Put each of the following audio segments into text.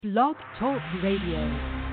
Blog Talk Radio.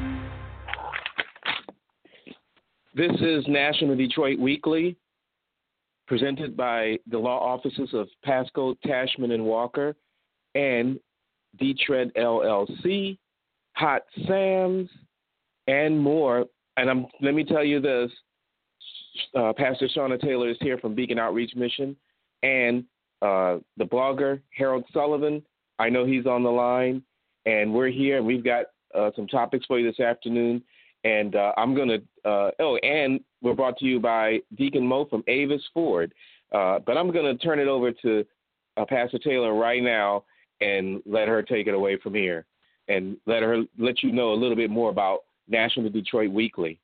This is National Detroit Weekly, presented by the law offices of Pasco, Tashman, and Walker, and Detread LLC, Hot Sam's, and more. And let me tell you this, Pastor Shauna Taylor is here from Beacon Outreach Mission, and the blogger, Harold Sullivan. I know he's on the line, and we're here, and we've got some topics for you this afternoon. And I'm going to, and we're brought to you by Deacon Mo from Avis Ford. But I'm going to turn it over to Pastor Taylor right now and let her take it away from here and let you know a little bit more about National Detroit Weekly.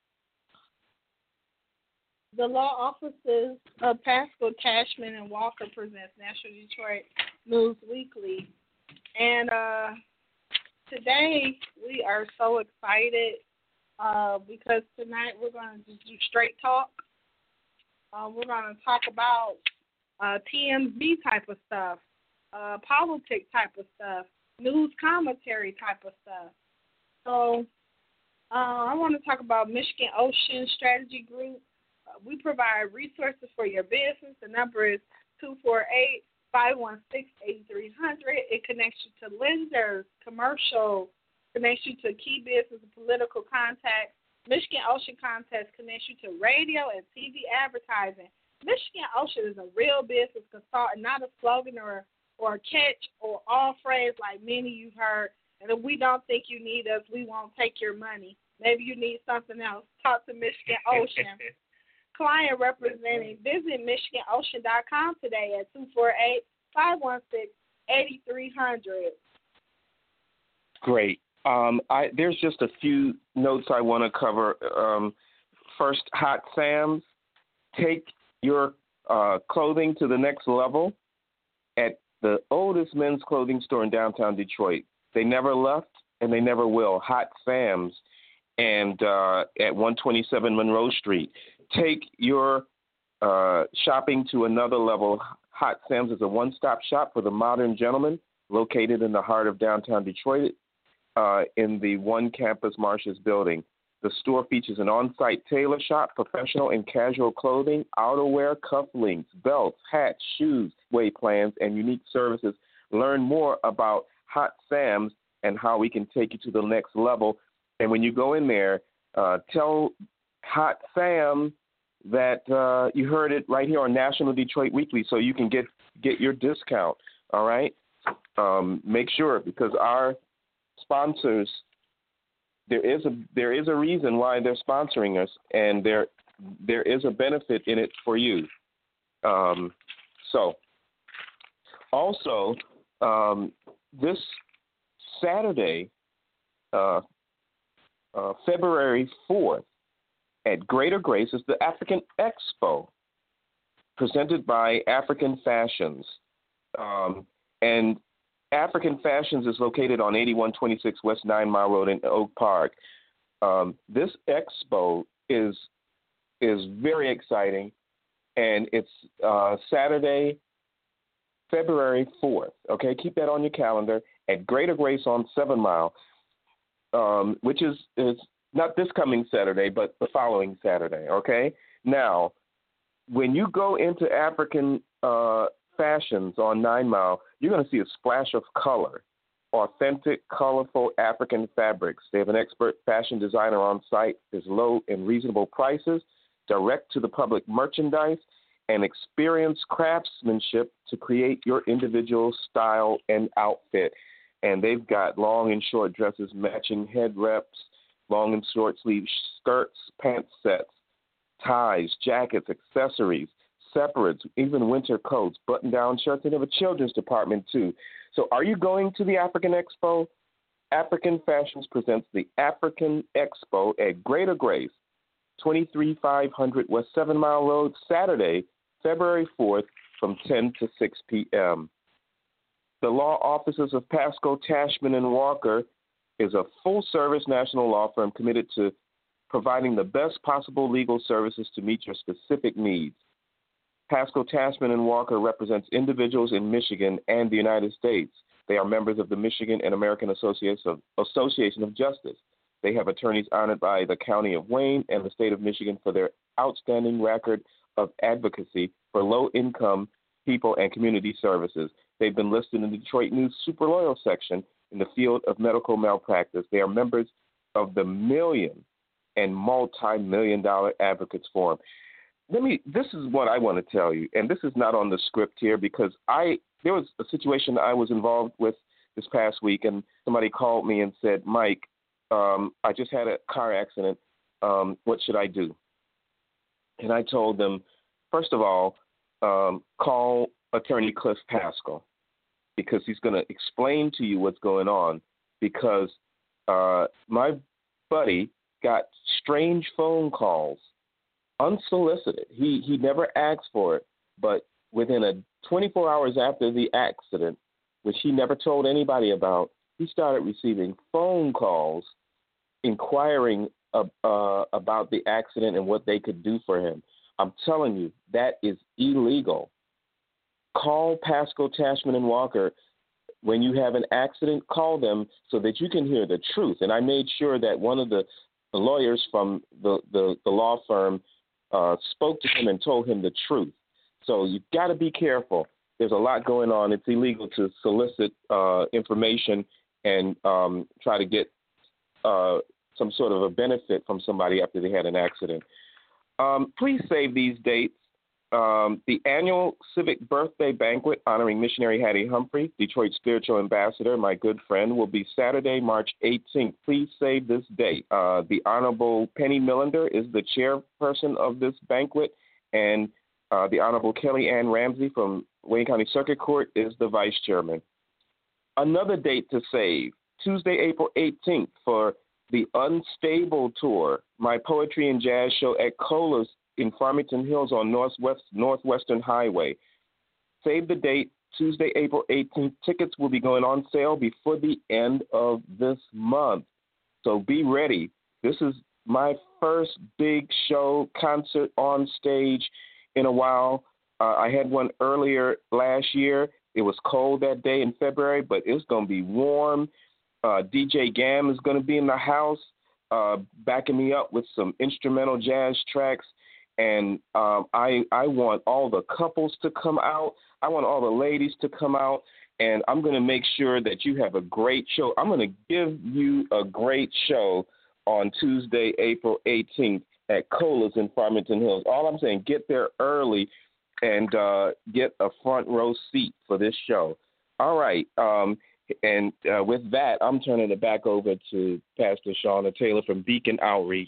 The law offices of Pasco, Tashman, and Walker presents National Detroit News Weekly. And today we are so excited because tonight we're going to just do straight talk. We're going to talk about TMZ type of stuff, politics type of stuff, news commentary type of stuff. So I want to talk about Michigan Ocean Strategy Group. We provide resources for your business. The number is 248-516-8300. It connects you to lenders, commercial, connects you to key business and political contacts. Michigan Ocean Contest connects you to radio and TV advertising. Michigan Ocean is a real business consultant, not a slogan or a catch or all phrase like many you've heard. And if we don't think you need us, we won't take your money. Maybe you need something else. Talk to Michigan Ocean. Client representing. Visit MichiganOcean.com today at 248-516-8300. Great. There's just a few notes I want to cover. First, Hot Sam's. Take your clothing to the next level at the oldest men's clothing store in downtown Detroit. They never left, and they never will. Hot Sam's, and at 127 Monroe Street. Take your shopping to another level. Hot Sam's is a one-stop shop for the modern gentleman, located in the heart of downtown Detroit in the One Campus Marsh's building. The store features an on-site tailor shop, professional and casual clothing, outerwear, cufflinks, belts, hats, shoes, way plans, and unique services. Learn more about Hot Sam's and how we can take you to the next level. And when you go in there, tell Hot Sam that you heard it right here on National Detroit Weekly, so you can get your discount. All right, make sure, because our sponsors, there is a reason why they're sponsoring us, and there is a benefit in it for you. So also this Saturday, February 4th, at Greater Grace is the African Expo, presented by African Fashions. And African Fashions is located on 8126 West 9 Mile Road in Oak Park. This expo is very exciting, and it's Saturday, February 4th. Okay, keep that on your calendar at Greater Grace on 7 Mile, which is not this coming Saturday, but the following Saturday, okay? Now, when you go into African Fashions on 9 Mile, you're going to see a splash of color, authentic, colorful African fabrics. They have an expert fashion designer on site. There's low and reasonable prices, direct-to-the-public merchandise, and experienced craftsmanship to create your individual style and outfit. And they've got long and short dresses, matching head wraps, long and short sleeve skirts, pant sets, ties, jackets, accessories, separates, even winter coats, button-down shirts, and they have a children's department too. So are you going to the African Expo? African Fashions presents the African Expo at Greater Grace, 23500 West 7 Mile Road, Saturday, February 4th from 10 to 6 p.m. The law offices of Pasco, Tashman, and Walker is a full-service national law firm committed to providing the best possible legal services to meet your specific needs. Pasco, Tashman, and Walker represents individuals in Michigan and the United States. They are members of the Michigan and American Association of Justice. They have attorneys honored by the County of Wayne and the state of Michigan for their outstanding record of advocacy for low-income people and community services. They've been listed in the Detroit News Super Loyal section in the field of medical malpractice. They are members of the million and multi-million-dollar advocates forum. This is what I want to tell you, and this is not on the script here because there was a situation I was involved with this past week, and somebody called me and said, Mike, I just had a car accident. What should I do? And I told them, first of all, call Attorney Cliff Pascal because he's going to explain to you what's going on because my buddy got strange phone calls, unsolicited. He never asked for it, but within 24 hours after the accident, which he never told anybody about, he started receiving phone calls inquiring about the accident and what they could do for him. I'm telling you, that is illegal. Call Pascal, Tashman, and Walker. When you have an accident, call them so that you can hear the truth. And I made sure that one of the lawyers from the law firm spoke to him and told him the truth. So you've got to be careful. There's a lot going on. It's illegal to solicit information and try to get some sort of a benefit from somebody after they had an accident. Please save these dates. The annual Civic Birthday Banquet honoring missionary Hattie Humphrey, Detroit Spiritual Ambassador, my good friend, will be Saturday, March 18th. Please save this date. The Honorable Penny Millender is the chairperson of this banquet, and the Honorable Kelly Ann Ramsey from Wayne County Circuit Court is the vice chairman. Another date to save, Tuesday, April 18th, for the Unstable Tour, my poetry and jazz show at Cola's in Farmington Hills on Northwestern Highway. Save the date, Tuesday, April 18th. Tickets will be going on sale before the end of this month. So be ready. This is my first big show, concert on stage in a while. I had one earlier last year. It was cold that day in February, but it's going to be warm. DJ Gam is going to be in the house backing me up with some instrumental jazz tracks. And I want all the couples to come out. I want all the ladies to come out. And I'm going to make sure that you have a great show. I'm going to give you a great show on Tuesday, April 18th at Cola's in Farmington Hills. All I'm saying, get there early and get a front row seat for this show. All right. And with that, I'm turning it back over to Pastor Shauna Taylor from Beacon Outreach.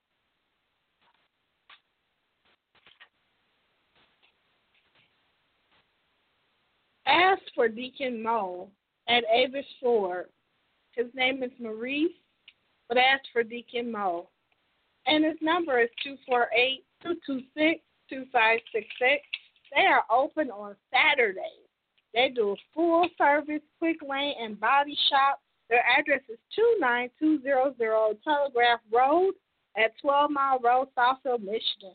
Ask for Deacon Mo at Avis Ford. His name is Maurice, but ask for Deacon Mo. And his number is 248-226-2566. They are open on Saturdays. They do a full service, quick lane, and body shop. Their address is 29200 Telegraph Road at 12 Mile Road, Southfield, Michigan,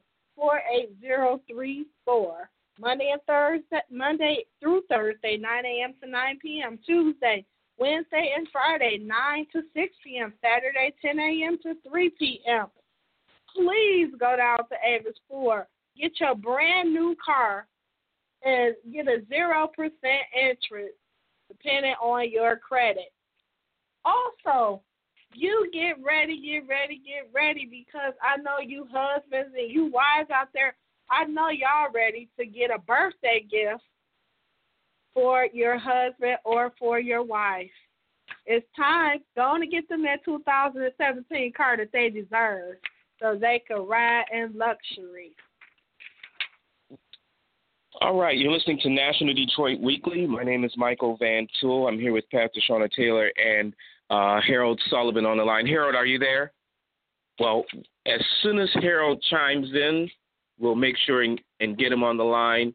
48034. Monday through Thursday, 9 a.m. to 9 p.m. Tuesday, Wednesday, and Friday, 9 to 6 p.m. Saturday, 10 a.m. to 3 p.m. Please go down to Avis Ford. Get your brand new car and get a 0% interest depending on your credit. Also, you get ready because I know you husbands and you wives out there, I know y'all ready to get a birthday gift for your husband or for your wife. It's time. Go on and get them that 2017 car that they deserve so they can ride in luxury. All right, you're listening to National Detroit Weekly. My name is Michael Van Tool. I'm here with Pastor Shauna Taylor and Harold Sullivan on the line. Harold, are you there? Well, as soon as Harold chimes in, we'll make sure and get him on the line.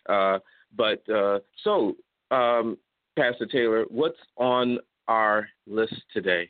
So, Pastor Taylor, what's on our list today?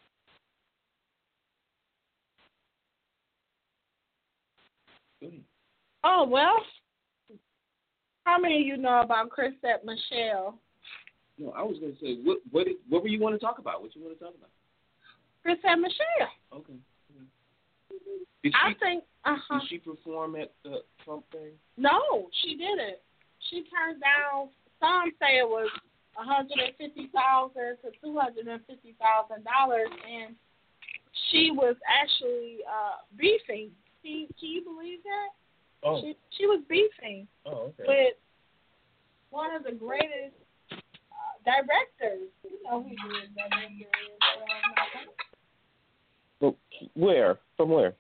Oh, well, how many of you know about Chrisette Michelle? No, I was going to say, what were you want to talk about? What you want to talk about? Chrisette Michele. Okay. Did she perform at the Trump thing? No, she didn't. She turned down. Some say it was $150,000 to $250,000, and she was actually beefing. Can you believe that? Oh. She was beefing with one of the greatest directors. You know who the director is. Well, where? From where?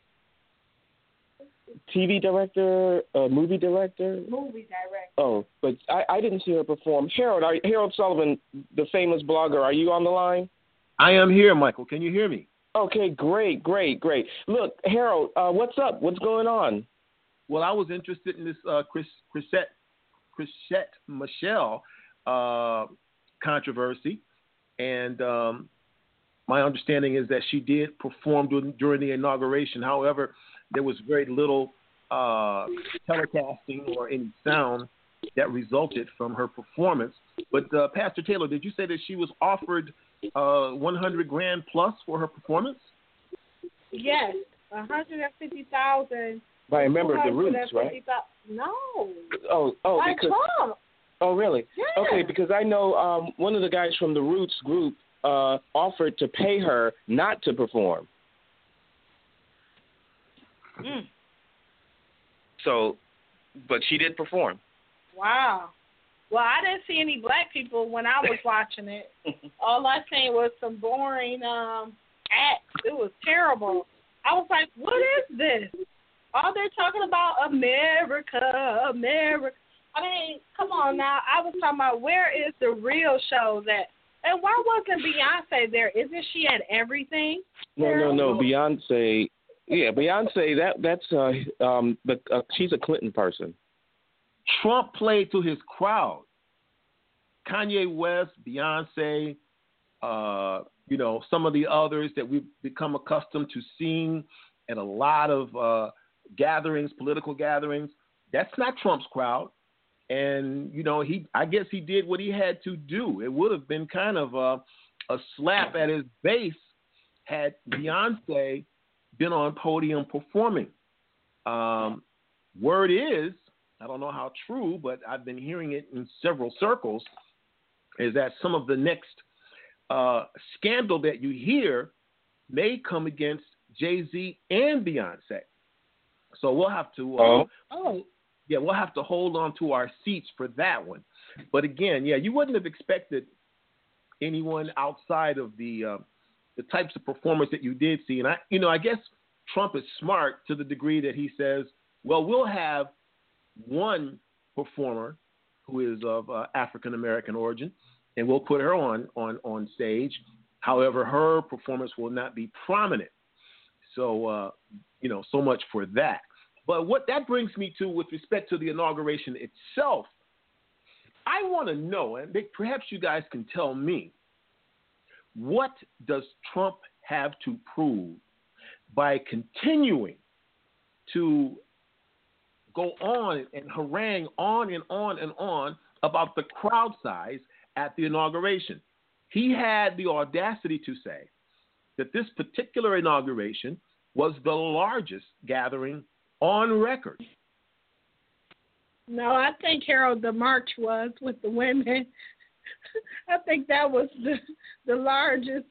TV director, movie director? Movie director. Oh, but I didn't see her perform. Harold Sullivan, the famous blogger, are you on the line? I am here, Michael. Can you hear me? Okay, great. Look, Harold, what's up? What's going on? Well, I was interested in this Chrisette Michele controversy, and my understanding is that she did perform during the inauguration. However, there was very little telecasting or any sound that resulted from her performance. But Pastor Taylor, did you say that she was offered $100,000 plus for her performance? Yes, $150,000. By a member of the Roots, right? No. Oh, by because Trump. Oh, really? Yeah. Okay, because I know one of the guys from the Roots group offered to pay her not to perform. So, but she did perform. Wow. Well, I didn't see any black people when I was watching it. All I seen was some boring acts. It was terrible. I was like, what is this? All they're talking about America. I mean, come on now. I was talking about where is the real show that, and why wasn't Beyonce there? Isn't she at everything? No. Beyonce. Yeah, Beyonce. That's she's a Clinton person. Trump played to his crowd. Kanye West, Beyonce, some of the others that we've become accustomed to seeing at a lot of gatherings, political gatherings. That's not Trump's crowd. And, I guess he did what he had to do. It would have been kind of a slap at his face had Beyonce been on podium performing. Word is, I don't know how true, but I've been hearing it in several circles, is that some of the next scandal that you hear may come against Jay-Z and Beyonce. So we'll have to we'll have to hold on to our seats for that one. But again, you wouldn't have expected anyone outside of the types of performers that you did see. And I guess Trump is smart to the degree that he says, well, we'll have one performer who is of African American origin, and we'll put her on stage. However, her performance will not be prominent. So, so much for that. But what that brings me to with respect to the inauguration itself, I want to know, and perhaps you guys can tell me, what does Trump have to prove by continuing to go on and harangue on and on and on about the crowd size at the inauguration? He had the audacity to say that this particular inauguration was the largest gathering on record. No, I think, Harold, the march was with the women. I think that was the largest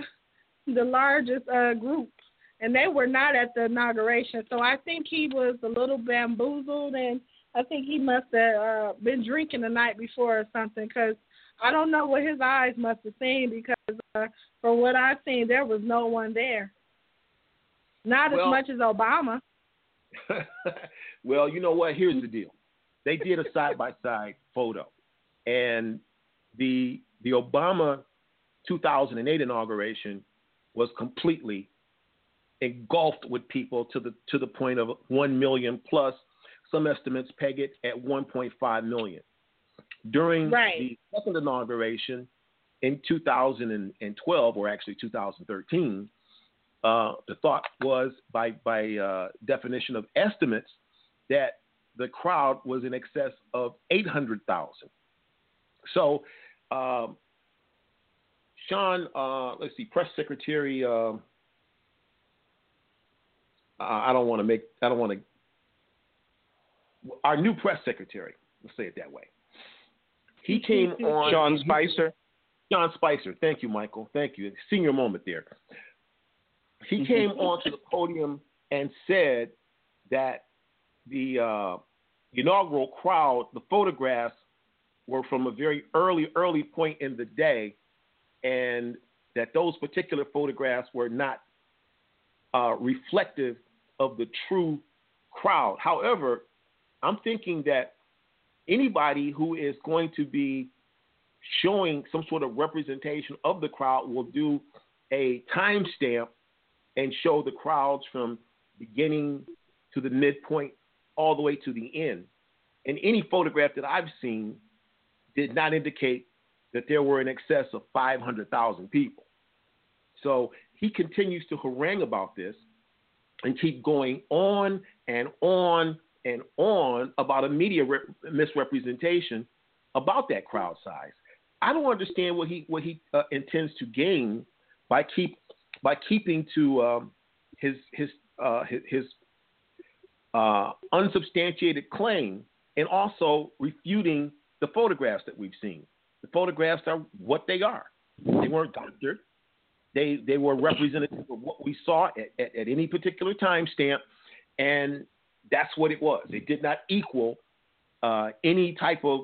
group, and they were not at the inauguration. So I think he was a little bamboozled, and I think he must have been drinking the night before or something, because I don't know what his eyes must have seen, because from what I've seen, there was no one there. Not as much as Obama. Well, you know what? Here's the deal. They did a side-by-side photo, and the Obama 2008 inauguration was completely engulfed with people to the point of 1 million plus. Some estimates peg it at 1.5 million. During the second inauguration in 2012, or actually 2013, the thought was, by definition of estimates, that the crowd was in excess of 800,000. So Sean, let's see, press secretary. I don't want to. Our new press secretary. Let's say it that way. He came on. Sean Spicer. Sean Spicer. Thank you, Michael. Thank you. Senior moment there. He came onto the podium and said that the inaugural crowd, the photographs were from a very early point in the day, and that those particular photographs were not reflective of the true crowd. However, I'm thinking that anybody who is going to be showing some sort of representation of the crowd will do a timestamp and show the crowds from beginning to the midpoint all the way to the end. And any photograph that I've seen did not indicate that there were in excess of 500,000 people. So he continues to harangue about this and keep going on and on and on about a media misrepresentation about that crowd size. I don't understand what he intends to gain by keeping to his unsubstantiated claim and also refuting the photographs that we've seen. The photographs are what they are. They weren't doctored. They were representative of what we saw at any particular time stamp, and that's what it was. It did not equal any type of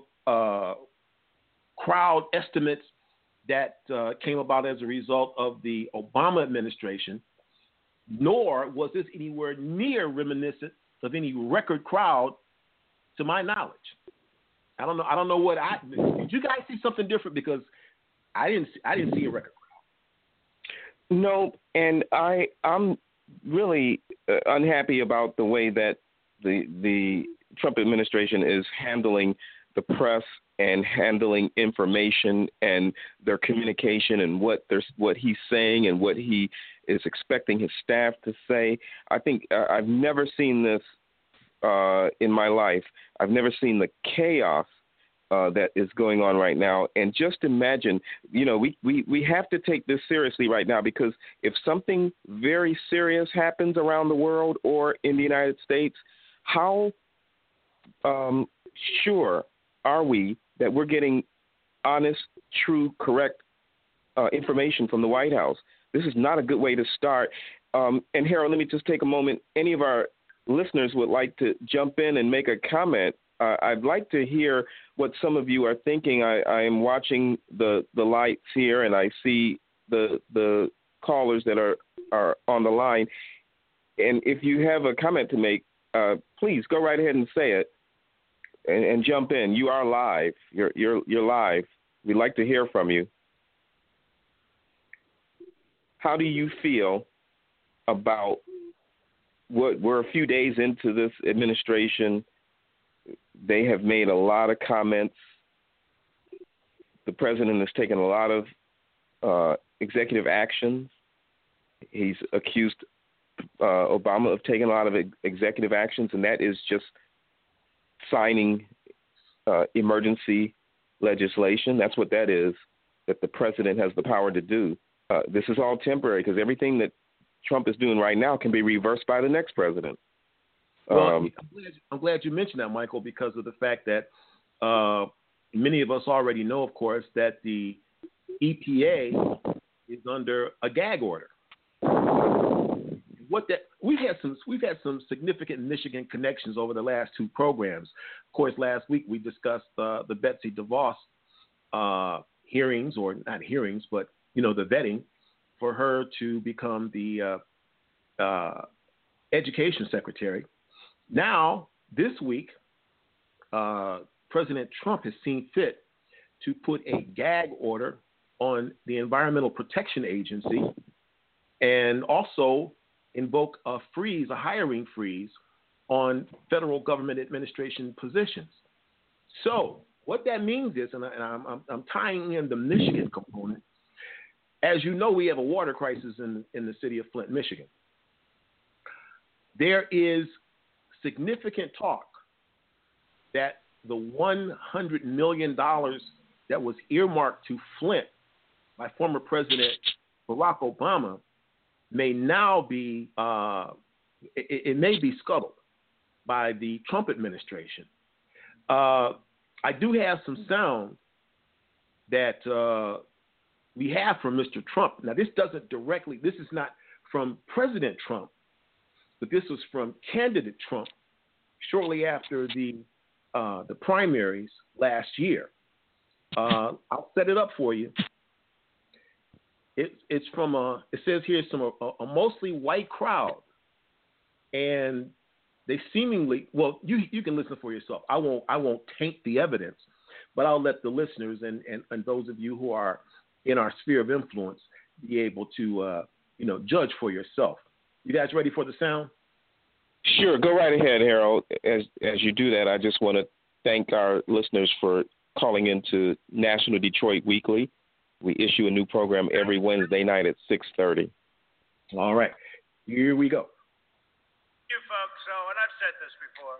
crowd estimates that came about as a result of the Obama administration, nor was this anywhere near reminiscent of any record crowd, to my knowledge. I don't know. Did you guys see something different? Because I didn't see a record crowd. No, and I'm really unhappy about the way that the Trump administration is handling the press and handling information and their communication and what he's saying and what he is expecting his staff to say. I think I've never seen this in my life. I've never seen the chaos that is going on right now. And just imagine, we have to take this seriously right now, because if something very serious happens around the world or in the United States, how sure are we that we're getting honest, true, correct information from the White House? This is not a good way to start. And Harold, let me just take a moment. Any of our listeners would like to jump in and make a comment, I'd like to hear what some of you are thinking. I am watching the lights here, and I see the callers that are on the line. And if you have a comment to make, please go right ahead and say it and jump in. You are live. You're live. We'd like to hear from you. How do you feel about what we're a few days into this administration? They have made a lot of comments. The president has taken a lot of executive actions. He's accused Obama of taking a lot of executive actions, and that is just signing emergency legislation. That's what that is, that the president has the power to do. This is all temporary, because everything that Trump is doing right now can be reversed by the next president. Well, I'm glad you mentioned that, Michael, because of the fact that many of us already know, of course, that the EPA is under a gag order. We've had some significant Michigan connections over the last two programs. Of course, last week we discussed the Betsy DeVos hearings, or not hearings, but the vetting for her to become the education secretary. Now, this week, President Trump has seen fit to put a gag order on the Environmental Protection Agency, and also invoke a hiring freeze on federal government administration positions. So what that means is, and I'm tying in the Michigan component. As you know, we have a water crisis in the city of Flint, Michigan. There is significant talk that the $100 million that was earmarked to Flint by former President Barack Obama may now be, it may be scuttled by the Trump administration. I do have some sound that we have from Mr. Trump. Now, this is not from President Trump, but this was from candidate Trump shortly after the primaries last year. I'll set it up for you. It's from it says here it's from a mostly white crowd, and they seemingly, well, you can listen for yourself. I won't taint the evidence, but I'll let the listeners and those of you who are in our sphere of influence be able to judge for yourself. You guys ready for the sound? Sure, go right ahead, Harold. As you do that, I just want to thank our listeners for calling into National Detroit Weekly. We issue a new program every Wednesday night at 6:30. All right, here we go. You folks, and I've said this before.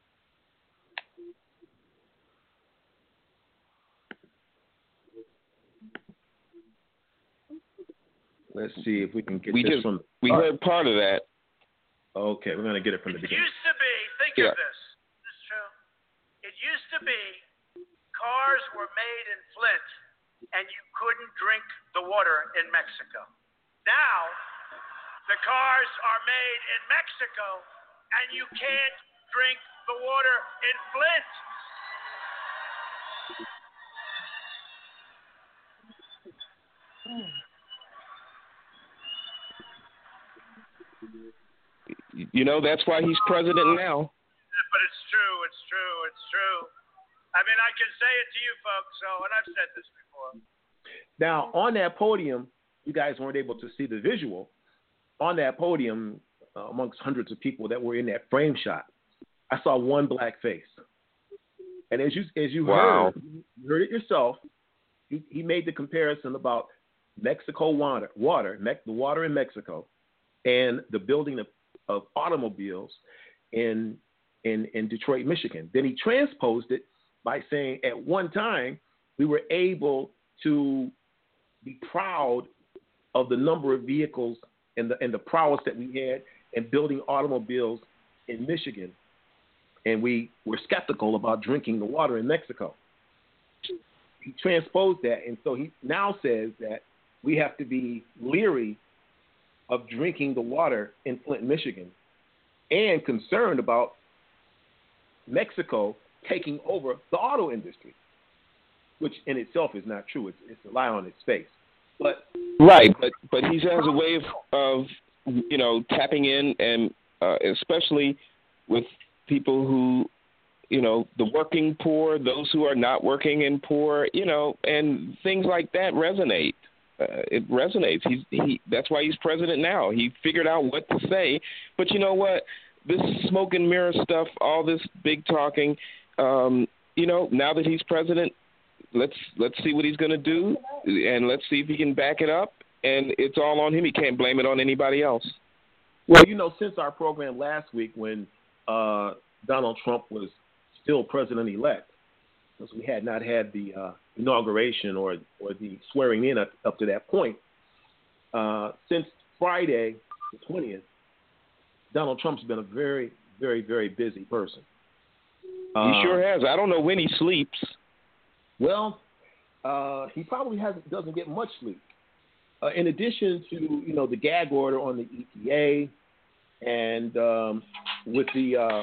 Let's see if we can get We heard part of that. Okay, we're going to get it from the beginning. It used to be, think of this. This is true. It used to be cars were made in Flint and you couldn't drink the water in Mexico. Now, the cars are made in Mexico and you can't drink the water in Flint. You know, that's why he's president now. But it's true. I mean, I can say it to you folks, and I've said this before. Now, on that podium, you guys weren't able to see the visual. On that podium, amongst hundreds of people that were in that frame shot, I saw one black face. And as you Wow. heard it yourself, he made the comparison about Mexico water, the water in Mexico, and the building of automobiles in Detroit, Michigan. Then he transposed it by saying at one time we were able to be proud of the number of vehicles and the prowess that we had in building automobiles in Michigan. And we were skeptical about drinking the water in Mexico. He transposed that, and so he now says that we have to be leery of drinking the water in Flint, Michigan, and concerned about Mexico taking over the auto industry, which in itself is not true. It's a lie on its face. But right, but he has a way of tapping in, and especially with people who, the working poor, those who are not working and poor, and things like that resonate. It resonates. That's why he's president now. He figured out what to say. But you know what? This smoke and mirror stuff, all this big talking, now that he's president, let's see what he's going to do, and let's see if he can back it up. And it's all on him. He can't blame it on anybody else. Well, since our program last week when Donald Trump was still president-elect, because we had not had the inauguration or the swearing in up to that point, since Friday the 20th, Donald Trump's been a very, very, very busy person. He sure has. I don't know when he sleeps. Well, he probably doesn't get much sleep. In addition to the gag order on the EPA, and with the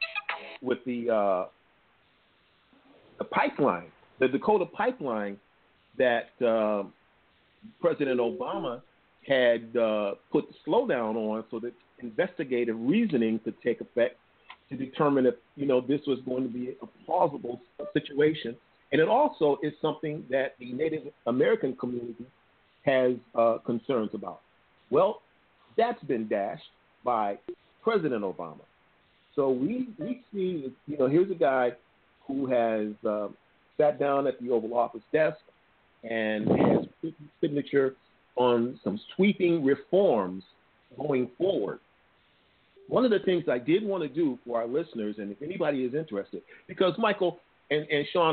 pipeline, the Dakota pipeline that President Obama had put the slowdown on, so that investigative reasoning could take effect to determine if this was going to be a plausible situation. And it also is something that the Native American community has concerns about. Well, that's been dashed by President Obama. So we see, here's a guy who has sat down at the Oval Office desk and has put his signature on some sweeping reforms going forward. One of the things I did want to do for our listeners, and if anybody is interested, because Michael and Shauna,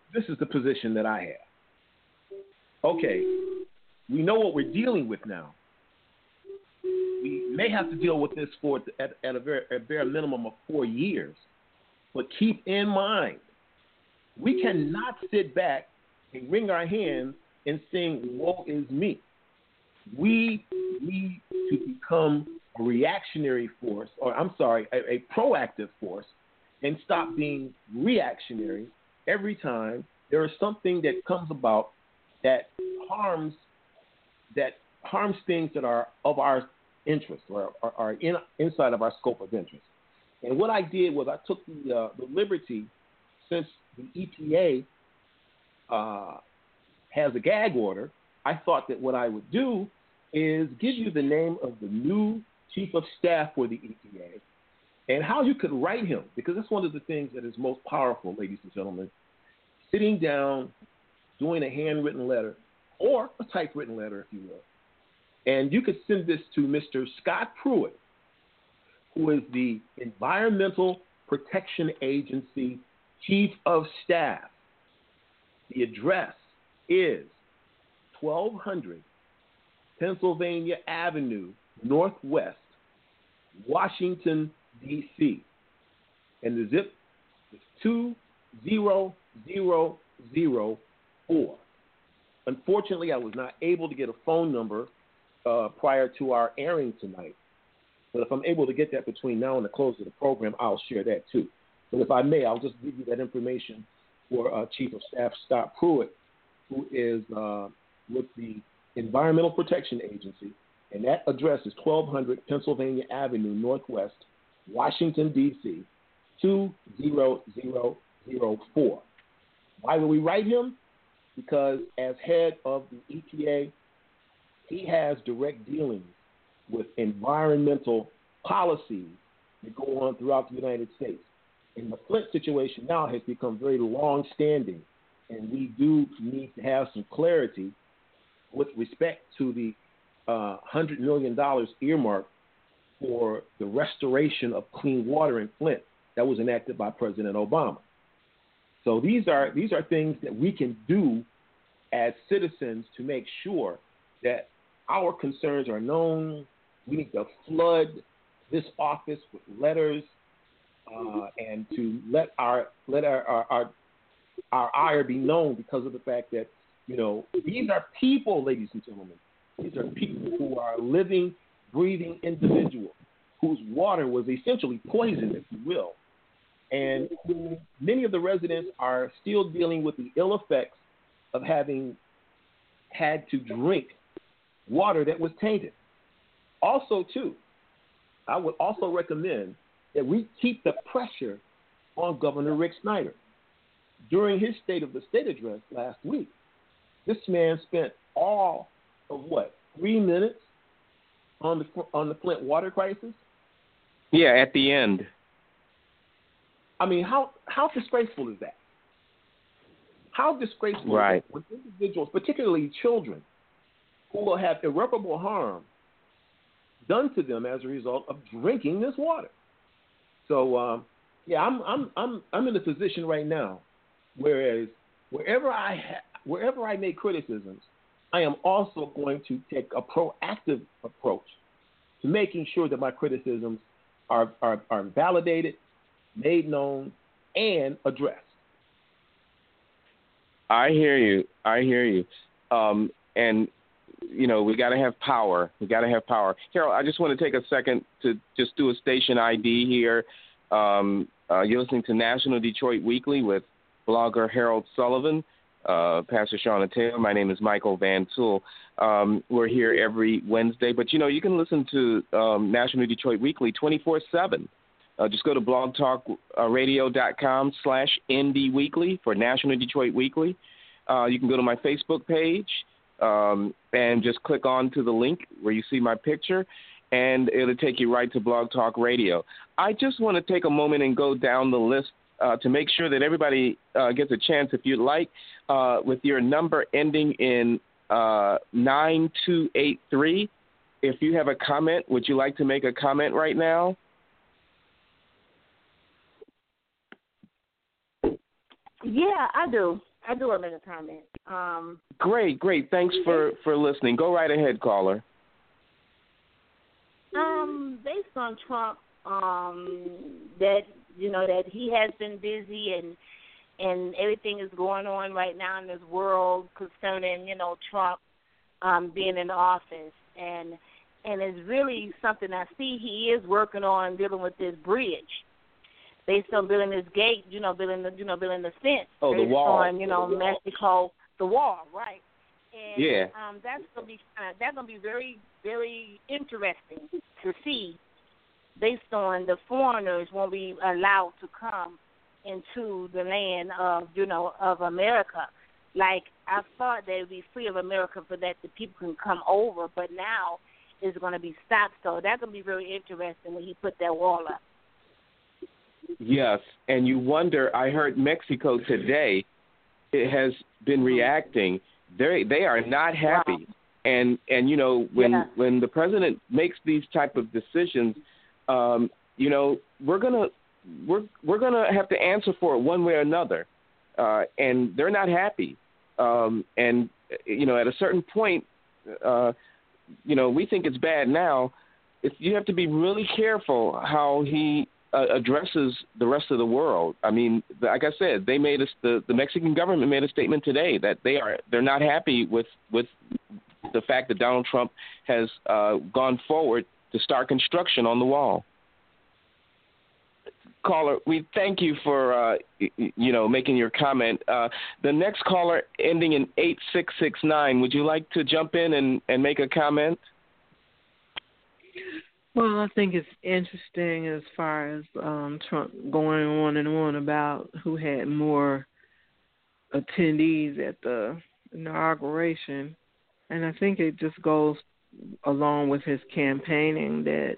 this is the position that I have. Okay, we know what we're dealing with now. We may have to deal with this for at a bare minimum of 4 years. But keep in mind, we cannot sit back and wring our hands and sing, woe is me. We need to become a reactionary force, a proactive force, and stop being reactionary every time there is something that comes about that harms things that are of our interest or are inside of our scope of interest. And what I did was I took the liberty, since the EPA has a gag order, I thought that what I would do is give you the name of the new chief of staff for the EPA and how you could write him, because that's one of the things that is most powerful, ladies and gentlemen. Sitting down, doing a handwritten letter or a typewritten letter, if you will. And you could send this to Mr. Scott Pruitt, who is the Environmental Protection Agency Chief of Staff. The address is 1200 Pennsylvania Avenue, Northwest, Washington, D.C. And the zip is 20004. Unfortunately, I was not able to get a phone number prior to our airing tonight. But if I'm able to get that between now and the close of the program, I'll share that too. But if I may, I'll just give you that information for Chief of Staff Scott Pruitt, who is with the Environmental Protection Agency. And that address is 1200 Pennsylvania Avenue, Northwest, Washington, D.C., 20004. Why will we write him? Because as head of the EPA, he has direct dealings with environmental policies that go on throughout the United States. And the Flint situation now has become very long-standing, and we do need to have some clarity with respect to the $100 million earmarked for the restoration of clean water in Flint that was enacted by President Obama. So these are things that we can do as citizens to make sure that our concerns are known. We need to flood this office with letters and to let our ire be known, because of the fact that, you know, these are people, ladies and gentlemen. These are people who are living, breathing individuals whose water was essentially poisoned, if you will, and who many of the residents are still dealing with the ill effects of having had to drink water that was tainted. Also, too, I would also recommend that we keep the pressure on Governor Rick Snyder. During his State of the State address last week, this man spent all of 3 minutes on the Flint water crisis? Yeah, at the end. I mean, how disgraceful is that? How disgraceful right. is that with individuals, particularly children, who will have irreparable harm done to them as a result of drinking this water? So, I'm in a position right now, whereas wherever I make criticisms, I am also going to take a proactive approach to making sure that my criticisms are validated, made known, and addressed. I hear you. And, you know, we got to have power. Harold, I just want to take a second to just do a station ID here. You're listening to National Detroit Weekly with blogger Harold Sullivan, Pastor Shauna Taylor. My name is Michael Van Tool. We're here every Wednesday. But, you know, you can listen to National Detroit Weekly 24/7. Just go to blogtalkradio.com/ND Weekly for National Detroit Weekly. You can go to my Facebook page and just click on to the link where you see my picture, and it'll take you right to Blog Talk Radio. I just want to take a moment and go down the list to make sure that everybody gets a chance, if you'd like, with your number ending in 9283. If you have a comment, would you like to make a comment right now? Yeah, I do. I do want to make a comment. Great. Thanks for listening. Go right ahead, caller. Based on Trump, that that he has been busy and everything is going on right now in this world concerning Trump being in office, and it's really something I see he is working on dealing with this bridge. Based on building this gate, building the fence. Oh, the based wall. on, Mexico, the wall, right? And yeah. That's gonna be very, very interesting to see. Based on the foreigners won't be allowed to come into the land of America. Like I thought they would be free of America for that the people can come over, but now it's going to be stopped. So that's going to be very interesting when he put that wall up. Yes, and you wonder. I heard Mexico today. It has been reacting. They are not happy, wow. and when the president makes these type of decisions, we're gonna have to answer for it one way or another, and they're not happy. And at a certain point, we think it's bad now. You have to be really careful how he addresses the rest of the world. I mean, like I said, they made us the Mexican government made a statement today that they're not happy with the fact that Donald Trump has gone forward to start construction on the wall. Caller, we thank you for making your comment. The next caller ending in 8669, would you like to jump in and make a comment? Well, I think it's interesting as far as Trump going on and on about who had more attendees at the inauguration. And I think it just goes along with his campaigning that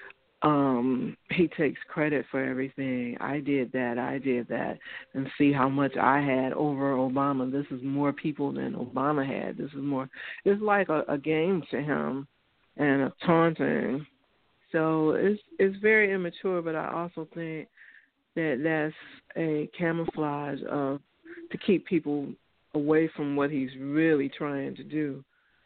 he takes credit for everything. I did that, and see how much I had over Obama. This is more people than Obama had. This is more. It's like a game to him and a taunting. So it's very immature, but I also think that that's a camouflage to keep people away from what he's really trying to do.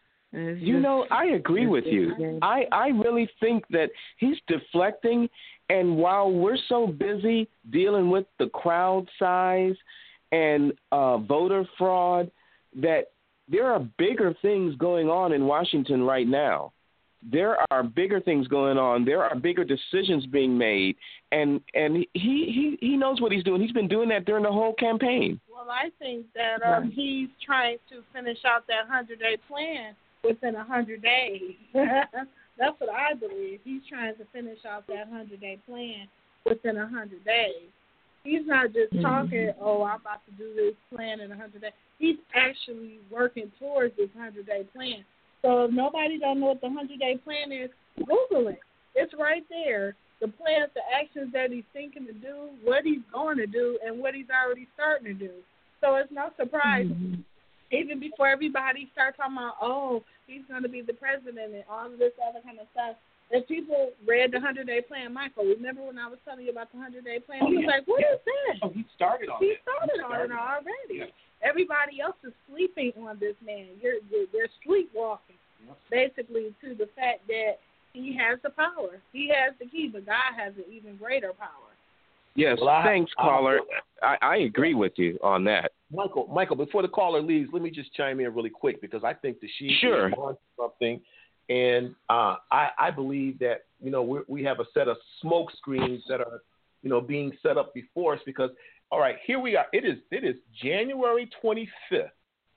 I agree with you. I really think that he's deflecting, and while we're so busy dealing with the crowd size and voter fraud, that there are bigger things going on in Washington right now. There are bigger things going on. There are bigger decisions being made, and he knows what he's doing. He's been doing that during the whole campaign. Well, I think that he's trying to finish out that 100-day plan within 100 days. That's what I believe. He's trying to finish out that 100-day plan within 100 days. He's not just talking, I'm about to do this plan in 100 days. He's actually working towards this 100-day plan. So if nobody don't know what the 100-day plan is, Google it. It's right there. The plans, the actions that he's thinking to do, what he's going to do, and what he's already starting to do. So it's no surprise. Even before everybody starts talking about, he's going to be the president and all of this other kind of stuff, if people read the 100-day plan, Michael, remember when I was telling you about the 100-day plan? He was like, what is that? Oh, he started on it already. Yeah. Everybody else is sleeping on this man. They're sleepwalking, basically, to the fact that he has the power. He has the key, but God has an even greater power. Yes, thanks, caller. I agree with you on that. Michael, before the caller leaves, let me just chime in really quick because I think that she is on something, and I believe that we have a set of smoke screens that are being set up before us because all right, here we are. It is January 25th,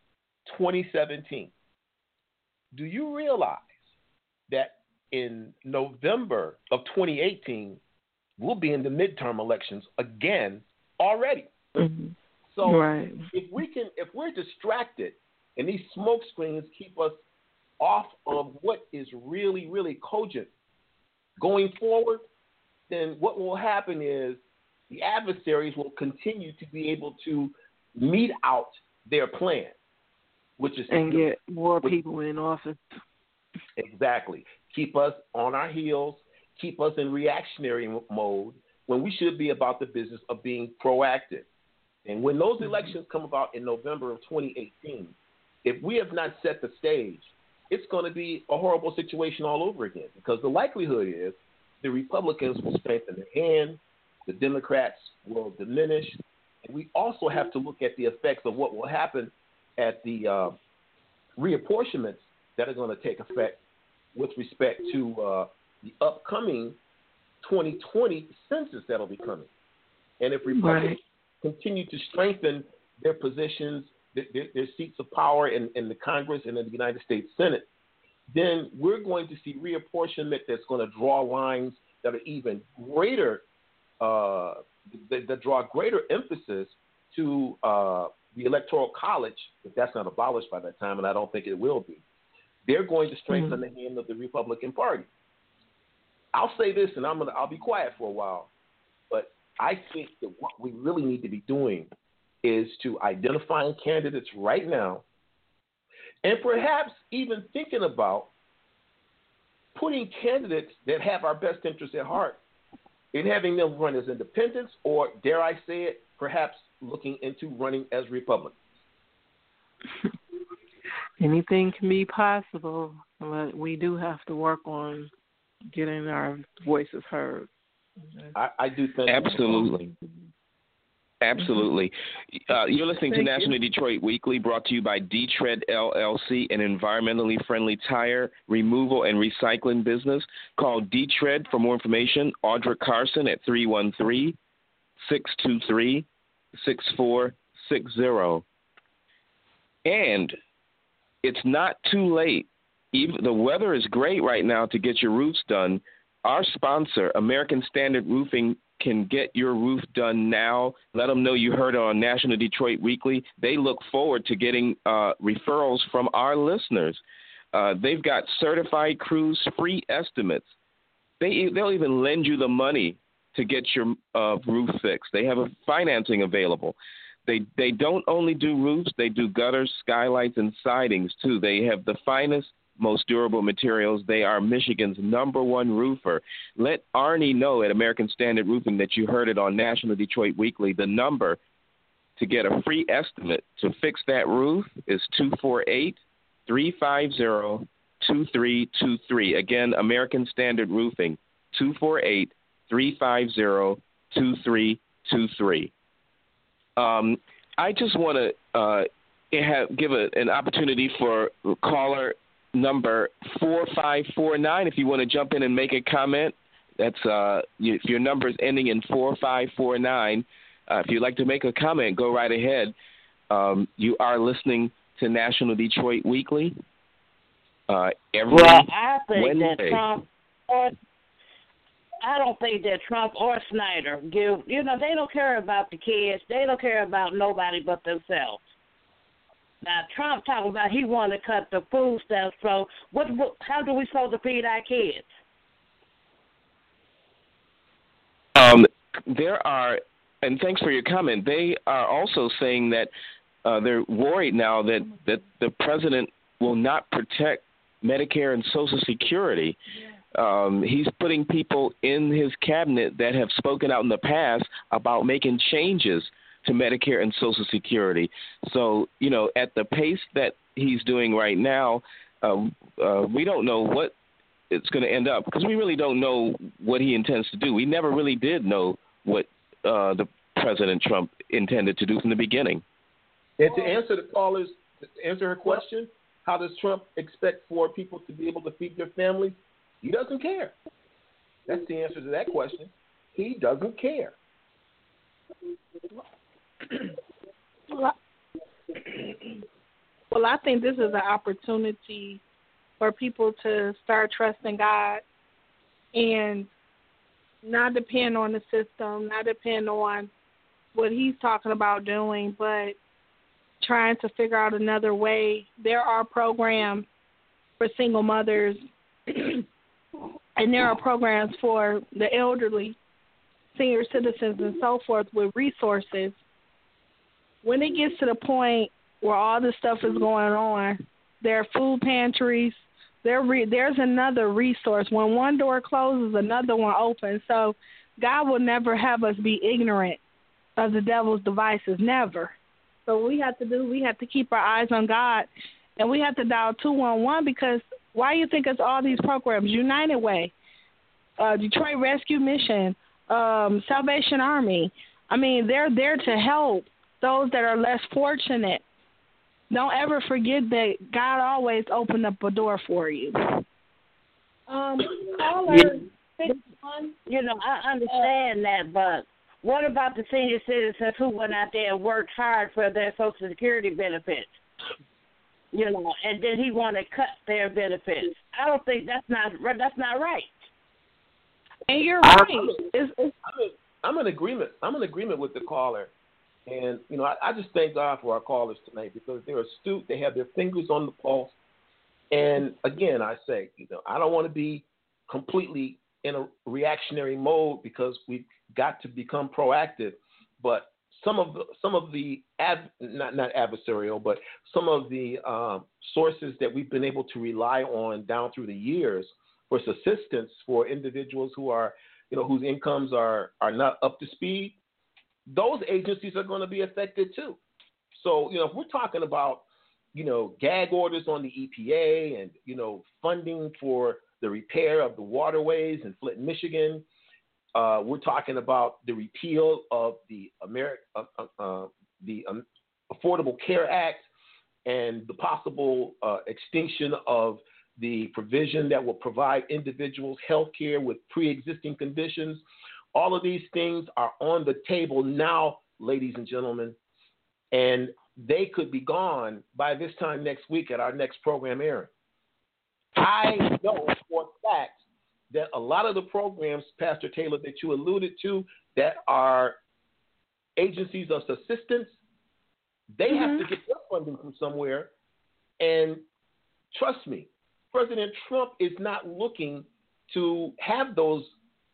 2017. Do you realize that in November of 2018 we'll be in the midterm elections again already? So if we're distracted and these smoke screens keep us off of what is really, really cogent going forward, then what will happen is the adversaries will continue to be able to mete out their plan, which is and get more people in office. Exactly. Keep us on our heels, keep us in reactionary mode when we should be about the business of being proactive. And when those elections come about in November of 2018, if we have not set the stage, it's going to be a horrible situation all over again, because the likelihood is the Republicans will strengthen their hand, the Democrats will diminish, and we also have to look at the effects of what will happen at the reapportionments that are going to take effect with respect to the upcoming 2020 census that will be coming. And if Republicans continue to strengthen their positions, their seats of power in the Congress and in the United States Senate, then we're going to see reapportionment that's going to draw lines that are even greater, that draw greater emphasis to the Electoral College, if that's not abolished by that time, and I don't think it will be. They're going to strengthen the hand of the Republican Party. I'll say this, and I'll be quiet for a while, but I think that what we really need to be doing is to identifying candidates right now, and perhaps even thinking about putting candidates that have our best interests at heart and having them run as independents, or, dare I say it, perhaps looking into running as Republicans. Anything can be possible, but we do have to work on getting our voices heard. I do think absolutely. Absolutely. You're listening to National Detroit Weekly, brought to you by D-Tread LLC, an environmentally friendly tire removal and recycling business. Call D-Tread for more information. Audra Carson at 313-623-6460. And it's not too late. Even the weather is great right now to get your roofs done. Our sponsor, American Standard Roofing, can get your roof done now. Let them know you heard it on National Detroit Weekly. They look forward to getting referrals from our listeners. They've got certified crews, free estimates. They'll even lend you the money to get your roof fixed. They have a financing available. They don't only do roofs, they do gutters, skylights, and sidings too. They have the finest, most durable materials. They are Michigan's #1 roofer. Let Arnie know at American Standard Roofing that you heard it on National Detroit Weekly. The number to get a free estimate to fix that roof is 248-350-2323. Again, American Standard Roofing, 248-350-2323. I just want to give an opportunity for caller number 4549. If you want to jump in and make a comment, that's if your number is ending in 4549. If you'd like to make a comment, go right ahead. You are listening to National Detroit Weekly every Wednesday. I don't think that Trump or Snyder they don't care about the kids. They don't care about nobody but themselves. Now, Trump talking about he wanted to cut the food stamps. So how do we supposed to feed our kids? There are, and thanks for your comment, they are also saying that they're worried now that the president will not protect Medicare and Social Security. He's putting people in his cabinet that have spoken out in the past about making changes to Medicare and Social Security. So, at the pace that he's doing right now, we don't know what it's going to end up, because we really don't know what he intends to do. We never really did know what the President Trump intended to do from the beginning. And to answer her question, how does Trump expect for people to be able to feed their families? He doesn't care. That's the answer to that question. He doesn't care. Well, I think this is an opportunity for people to start trusting God and not depend on the system, not depend on what he's talking about doing, but trying to figure out another way. There are programs for single mothers, and there are programs for the elderly, senior citizens, and so forth with resources. When it gets to the point where all this stuff is going on, there are food pantries. There's another resource. When one door closes, another one opens. So God will never have us be ignorant of the devil's devices. Never. So what we have to keep our eyes on God, and we have to dial 211 because why you think it's all these programs? United Way, Detroit Rescue Mission, Salvation Army. I mean, they're there to help those that are less fortunate. Don't ever forget that God always opened up a door for you. Caller 61. You know, I understand that, but what about the senior citizens who went out there and worked hard for their Social Security benefits? You know, and then he want to cut their benefits. I don't think that's not right. And you're right. I'm in agreement. I'm in agreement with the caller, and you know, I just thank God for our callers tonight because they're astute. They have their fingers on the pulse. And again, I say, you know, I don't want to be completely in a reactionary mode because we've got to become proactive. But some of the not adversarial, but some of the sources that we've been able to rely on down through the years for assistance for individuals who are, you know, whose incomes are not up to speed, those agencies are going to be affected too. So, you know, if we're talking about, you know, gag orders on the EPA and, you know, funding for the repair of the waterways in Flint, Michigan, we're talking about the repeal of the Affordable Care Act and the possible extinction of the provision that will provide individuals health care with pre-existing conditions. All of these things are on the table now, ladies and gentlemen, and they could be gone by this time next week at our next program airing. I know for a fact that a lot of the programs, Pastor Taylor, that you alluded to, that are agencies of assistance, they have to get their funding from somewhere. And trust me, President Trump is not looking to have those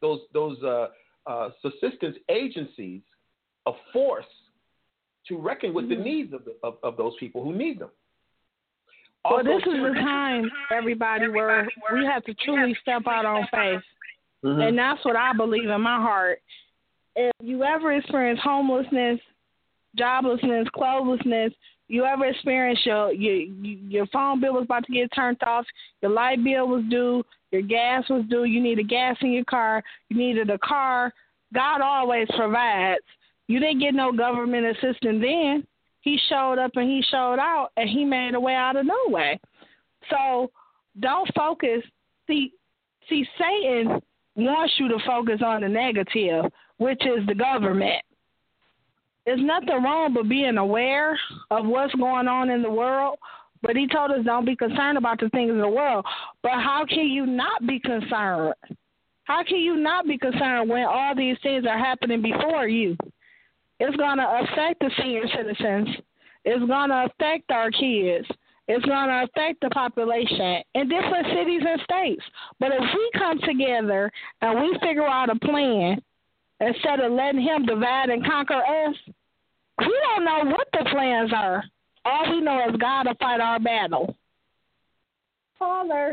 assistance agencies a force to reckon with the needs of those people who need them. Well, this is the time, everybody, where we have to truly step out on faith. And that's what I believe in my heart. If you ever experience homelessness, joblessness, clotheslessness, you ever experience your phone bill was about to get turned off, your light bill was due, your gas was due, you needed gas in your car, you needed a car, God always provides. You didn't get no government assistance then. He showed up and he showed out, and he made a way out of no way. So don't focus. See, Satan wants you to focus on the negative, which is the government. There's nothing wrong but being aware of what's going on in the world, but he told us don't be concerned about the things in the world. But how can you not be concerned? How can you not be concerned when all these things are happening before you? It's going to affect the senior citizens. It's going to affect our kids. It's going to affect the population in different cities and states. But if we come together and we figure out a plan instead of letting him divide and conquer us, we don't know what the plans are. All we know is God will fight our battle. Caller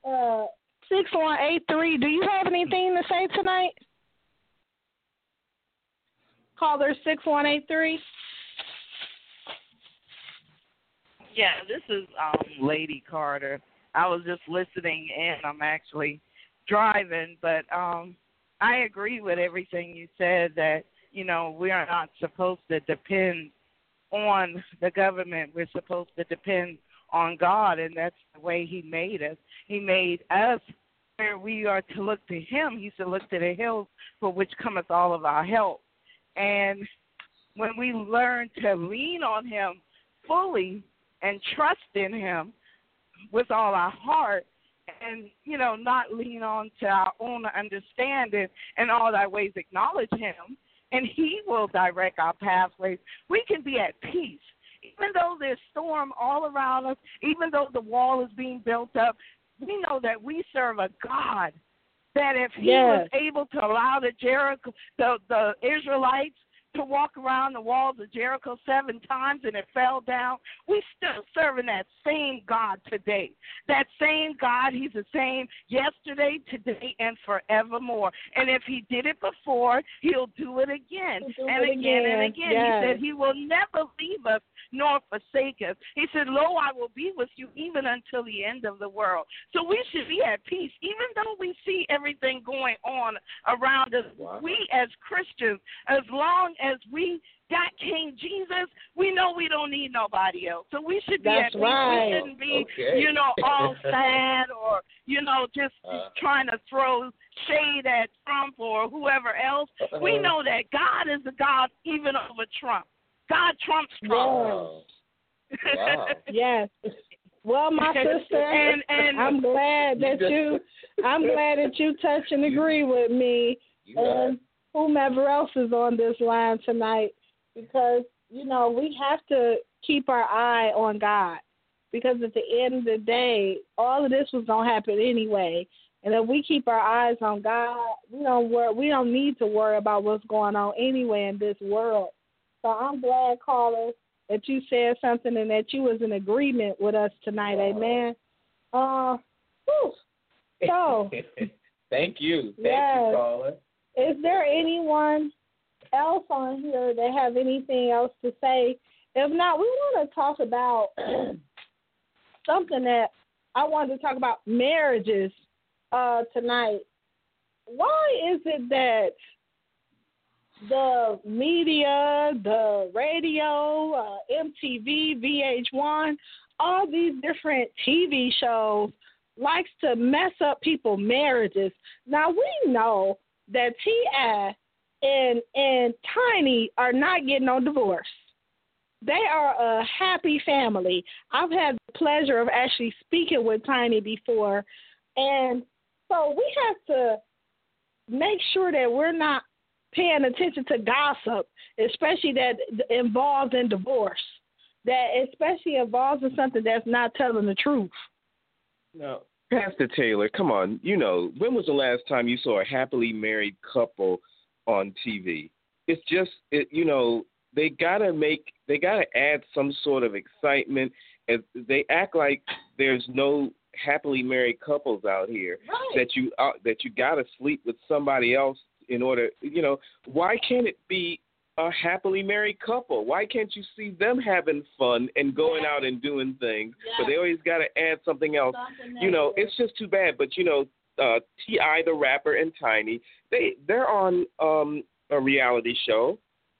6183, do you have anything to say tonight? Caller 6183. Yeah, this is Lady Carter. I was just listening in. I'm actually driving, but I agree with everything you said that, you know, we are not supposed to depend on the government. We're supposed to depend on God, and that's the way he made us. He made us where we are to look to him. He said, look to the hills for which cometh all of our help. And when we learn to lean on him fully and trust in him with all our heart and, you know, not lean on to our own understanding, and all thy ways acknowledge him, and he will direct our pathways, we can be at peace. Even though there's storm all around us, even though the wall is being built up, we know that we serve a God that if he was able to allow the Israelites to walk around the walls of Jericho 7 times and it fell down. We still serving that same God today. That same God, he's the same yesterday, today, and forevermore. And if he did it before, he'll do it again and again and again. Yes. He said he will never leave us nor forsake us. He said, lo, I will be with you even until the end of the world. So we should be at peace, even though we see everything going on around us. Wow. We as Christians, as long as we got King Jesus, we know we don't need nobody else. So we should be at peace. Right. We shouldn't be, all sad or, just trying to throw shade at Trump or whoever else. We know that God is the God even over Trump. God trumps Trump. Wow. Yes. Well, my sister, and I'm glad that you touch and agree with me and whomever else is on this line tonight, because we have to keep our eye on God, because at the end of the day, all of this was gonna happen anyway. And if we keep our eyes on God, we don't need to worry about what's going on anyway in this world. So I'm glad, caller, that you said something and that you was in agreement with us tonight. Amen. So thank you. Thank yes. you, caller. Is there anyone else on here that have anything else to say? If not, we want to talk about something that I wanted to talk about, marriages tonight. Why is it that the media, the radio, MTV, VH1, all these different TV shows likes to mess up people's marriages? Now, we know that T.I. and Tiny are not getting no divorce. They are a happy family. I've had the pleasure of actually speaking with Tiny before, and so we have to make sure that we're not paying attention to gossip, especially that involves in divorce, that especially involves in something that's not telling the truth. No, Pastor Taylor, come on. When was the last time you saw a happily married couple on TV? It's just, they gotta add some sort of excitement. And they act like there's no happily married couples out here, right, that you gotta sleep with somebody else in order, why can't it be a happily married couple? Why can't you see them having fun and going out and doing things? But they always got to add something else. It's just too bad. But, T.I., the rapper, and Tiny, they're on a reality show.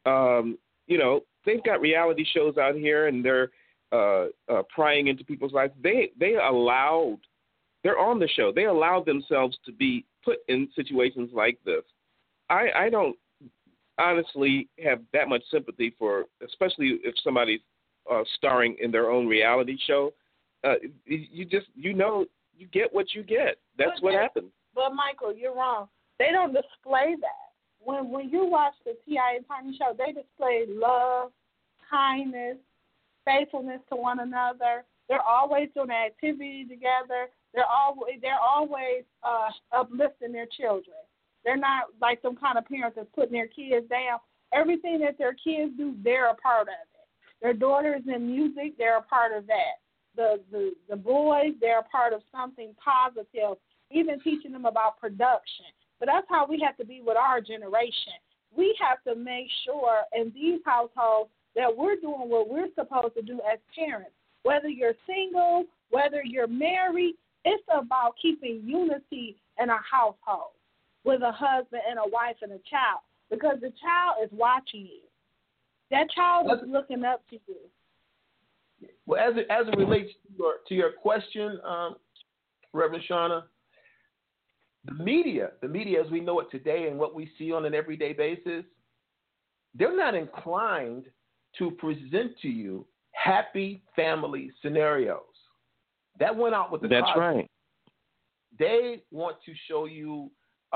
They've got reality shows out here, and they're prying into people's lives. They're on the show. They allowed themselves to be put in situations like this. I don't honestly have that much sympathy for, especially if somebody's starring in their own reality show. You get what you get. That's what happens. But Michael, you're wrong. They don't display that. When you watch the T.I. and Tiny show, they display love, kindness, faithfulness to one another. They're always doing activity together. They're always uplifting their children. They're not like some kind of parents that's putting their kids down. Everything that their kids do, they're a part of it. Their daughters in music, they're a part of that. The boys, they're a part of something positive, even teaching them about production. But that's how we have to be with our generation. We have to make sure in these households that we're doing what we're supposed to do as parents. Whether you're single, whether you're married, it's about keeping unity in a household with a husband and a wife and a child, because the child is watching you. That child is looking up to you. Well, as it relates to your question, Reverend Shauna, the media as we know it today and what we see on an everyday basis, they're not inclined to present to you happy family scenarios. That went out with the That's Cosby. Right. They want to show you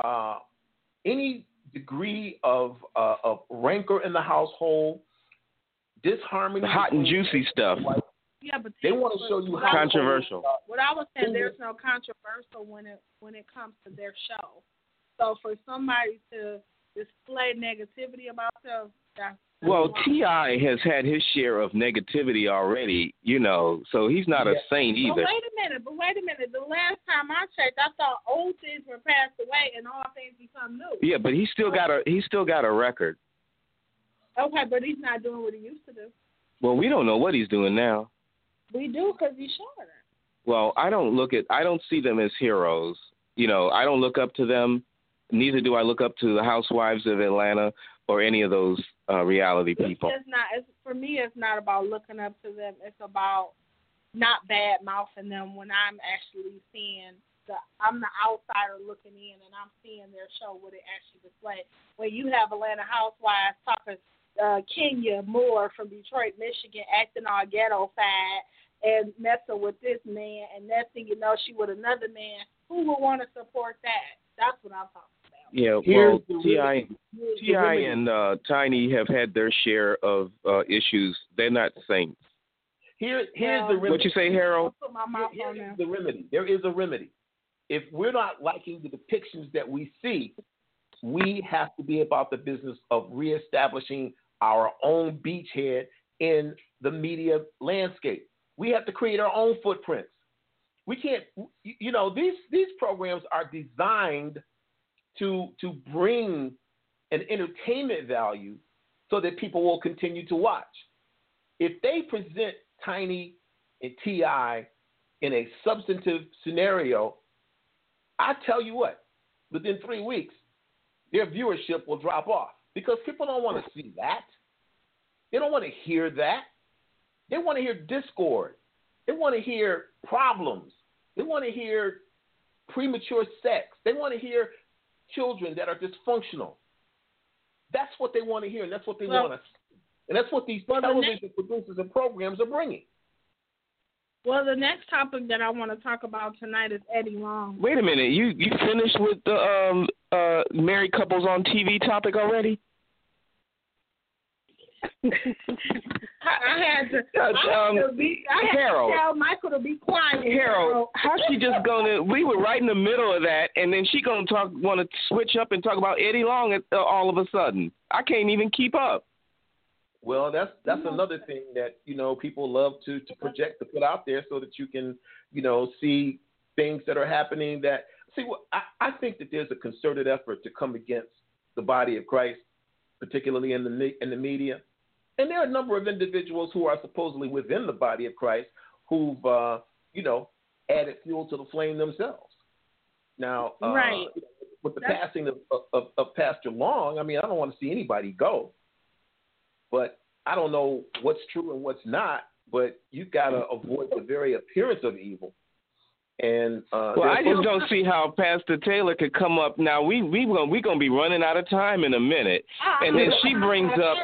any degree of rancor in the household, disharmony. Hot and juicy stuff. Yeah, but they want to show you how controversial. What I was saying, there's no controversial when it comes to their show. So for somebody to display negativity about Well, T.I. has had his share of negativity already, so he's not a saint either. But wait a minute. The last time I checked, I thought old things were passed away and all things become new. Yeah, but he's still got a record. Okay, but he's not doing what he used to do. Well, we don't know what he's doing now. We do because he's shorter. Well, I don't see them as heroes. I don't look up to them. Neither do I look up to the Housewives of Atlanta or any of those reality people. For me, it's not about looking up to them. It's about not bad mouthing them when I'm actually seeing I'm the outsider looking in and I'm seeing their show what it actually displays. When you have Atlanta Housewives talking Kenya Moore from Detroit, Michigan, acting all ghetto-fied and messing with this man, and next thing you know, she with another man, who would want to support that? That's what I'm talking about. Yeah, well, T.I. and Tiny have had their share of issues. They're not saints. Here's the remedy. What you say, Harold? Here's the remedy. There is a remedy. If we're not liking the depictions that we see, we have to be about the business of reestablishing our own beachhead in the media landscape. We have to create our own footprints. We can't, these programs are designed to bring an entertainment value so that people will continue to watch. If they present Tiny and T.I. in a substantive scenario, I tell you what, within 3 weeks, their viewership will drop off because people don't want to see that. They don't want to hear that. They want to hear discord. They want to hear problems. They want to hear premature sex. They want to hear children that are dysfunctional. That's what they want to hear, and that's what they want to see. And that's what these television producers and programs are bringing. Well, the next topic that I want to talk about tonight is Eddie Long. Wait a minute. You finished with the married couples on TV topic already? I had to tell Michael to be quiet. Harold, how's she just gonna? We were right in the middle of that, and then she gonna want to switch up and talk about Eddie Long all of a sudden. I can't even keep up. Well, that's another thing that people love to project, to put out there, so that you can see things that are happening. I think that there's a concerted effort to come against the body of Christ, particularly in the media. And there are a number of individuals who are supposedly within the body of Christ who've, added fuel to the flame themselves. Now, right. With the passing of Pastor Long, I don't want to see anybody go. But I don't know what's true and what's not, but you've got to avoid the very appearance of evil. And I just don't see how Pastor Taylor could come up now. We gonna be running out of time in a minute, and then she brings up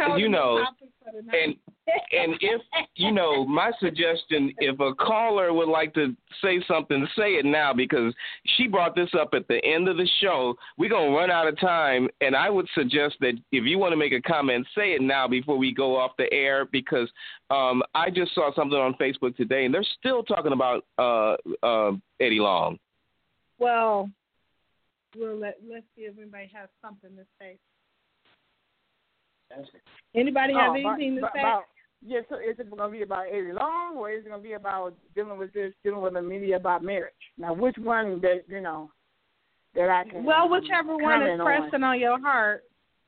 and if my suggestion, if a caller would like to say something, say it now, because she brought this up at the end of the show. We're gonna run out of time, and I would suggest that if you want to make a comment, say it now before we go off the air, because I just saw something on Facebook today, and they're still talking about Eddie Long. Well, let's see if anybody has something to say. Anybody have anything to say? Yes, so is it going to be about Eddie Long, or is it going to be about dealing with the media about marriage? Now, which one that I can? Well, whichever one is pressing on your heart.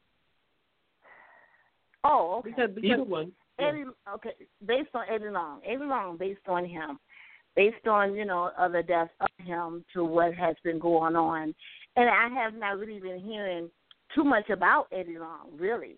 Oh, okay. Because either one. Eddie, okay, based on Eddie Long, based on him, based on other deaths of him to what has been going on, and I have not really been hearing too much about Eddie Long, really.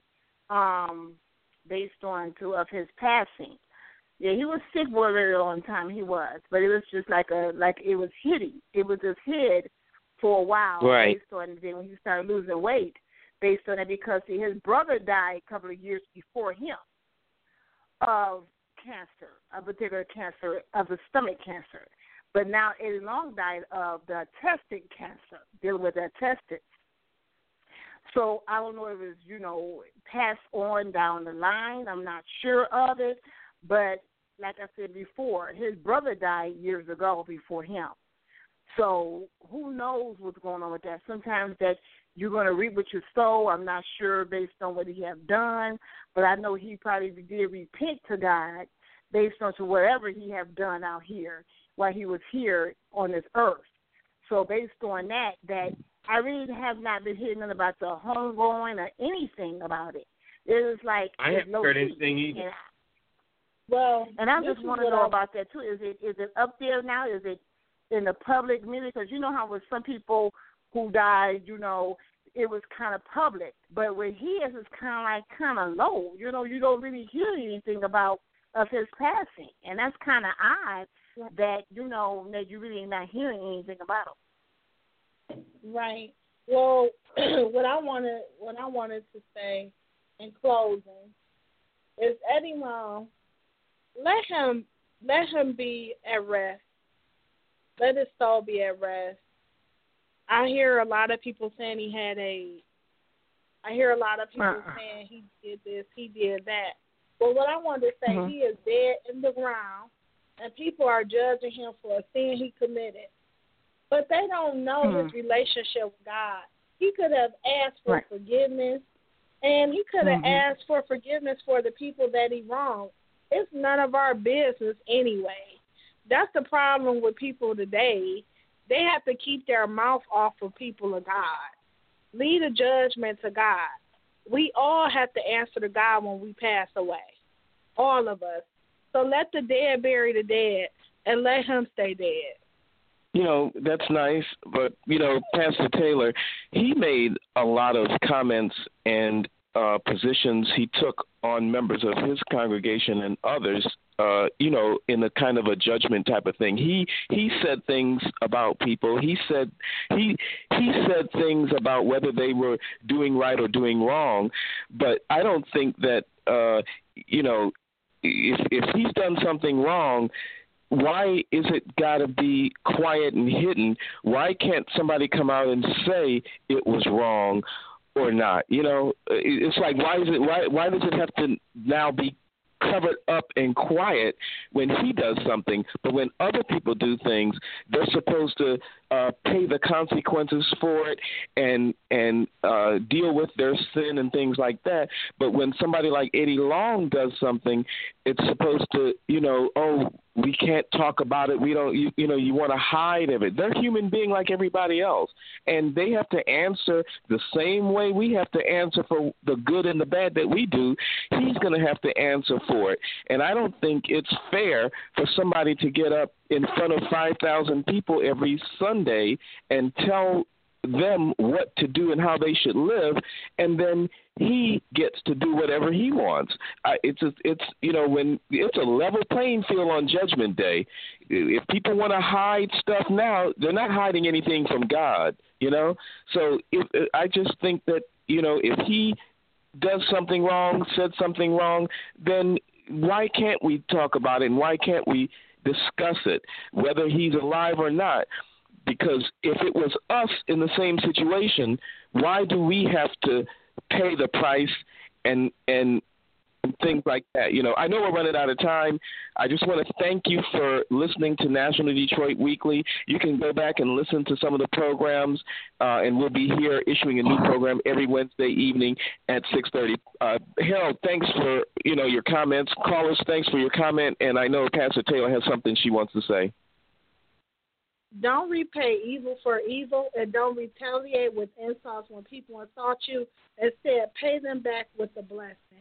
Based on of his passing. Yeah, he was sick for a very long time, he was, but it was just like it was hitting. It was just hid for a while, right. Based on then when he started losing weight, based on it, because his brother died a couple of years before him of cancer, a particular cancer, of the stomach cancer. But now Eddie Long died of the testic cancer, dealing with that testic. So I don't know if it's, passed on down the line. I'm not sure of it. But like I said before, his brother died years ago before him. So who knows what's going on with that? Sometimes that you're going to reap what you sow. I'm not sure based on what he have done, but I know he probably did repent to God based on to whatever he have done out here while he was here on this earth. So based on that I really have not been hearing about the homegoing or anything about it. It is like I haven't heard anything either. And I just want to know about that too. Is it up there now? Is it in the public media? Because you know how with some people who died, you know, it was kind of public. But with his, it's kind of low. You know, you don't really hear anything about of his passing, and that's kind of odd that you know that you really not hearing anything about him. Right. Well, what I wanted to say in closing is Eddie Long, let him be at rest. Let his soul be at rest. I hear a lot of people saying he had AIDS. I hear a lot of people saying he did this, he did that. But what I wanted to say, he is dead in the ground, and people are judging him for a sin he committed. But they don't know his relationship with God. He could have asked for forgiveness, and he could have asked for forgiveness for the people that he wronged. It's none of our business anyway. That's the problem with people today. They have to keep their mouth off of people of God. Leave the judgment to God. We all have to answer to God when we pass away, all of us. So let the dead bury the dead and let him stay dead. You know, that's nice, but, you know, Pastor Taylor, he made a lot of comments and positions he took on members of his congregation and others, you know, in a kind of a judgment type of thing. He said things about people. He said things about whether they were doing right or doing wrong. But I don't think that, you know, if he's done something wrong, why is it got to be quiet and hidden? Why can't somebody come out and say it was wrong or not? You know, it's like, why does it have to now be covered up and quiet when he does something, but when other people do things, they're supposed to pay the consequences for it and deal with their sin and things like that. But when somebody like Eddie Long does something, it's supposed to, you know, oh, we can't talk about it. We don't, you know, you want to hide of it. They're human being like everybody else, and they have to answer the same way we have to answer for the good and the bad that we do. He's going to have to answer for it, and I don't think it's fair for somebody to get up in front of 5,000 people every Sunday and tell them what to do and how they should live, and then he gets to do whatever he wants. It's you know, when it's a level playing field on Judgment Day. If people want to hide stuff now, they're not hiding anything from God, you know. So I just think that, you know, if he does something wrong, said something wrong, then why can't we talk about it and why can't we discuss it, whether he's alive or not? Because if it was us in the same situation, why do we have to pay the price and things like that? You know, I know we're running out of time. I just want to thank you for listening to National Detroit Weekly. You can go back and listen to some of the programs, and we'll be here issuing a new program every Wednesday evening at 6:30. Harold, thanks for, you know, your comments. Callers, thanks for your comment. And I know Pastor Taylor has something she wants to say. Don't repay evil for evil, and don't retaliate with insults when people insult you. Instead, pay them back with a blessing.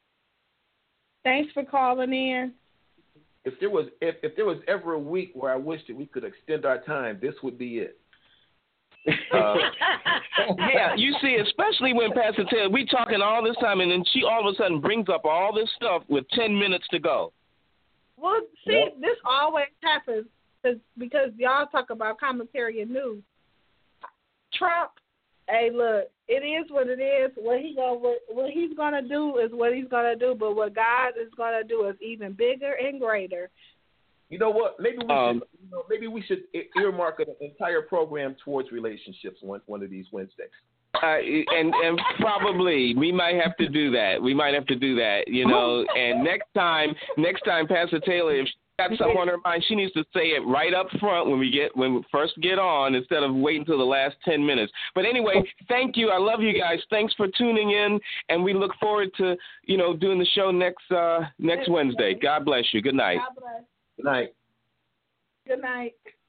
Thanks for calling in. If there was ever a week where I wish that we could extend our time, this would be it. Yeah, you see, especially when Pastor Taylor, we talking all this time, and then she all of a sudden brings up all this stuff with 10 minutes to go. Well, see, This always happens. Because y'all talk about commentary and news. Trump, hey, look, it is what it is. What he's gonna do is what he's gonna do. But what God is gonna do is even bigger and greater. You know what? Maybe we should earmark an entire program towards relationships one of these Wednesdays. And probably we might have to do that. You know. And next time, Pastor Taylor, if got something on her mind. She needs to say it right up front when we first get on, instead of waiting till the last 10 minutes. But anyway, thank you. I love you guys. Thanks for tuning in, and we look forward to doing the show next Wednesday. God bless you. Good night. God bless. Good night. Good night.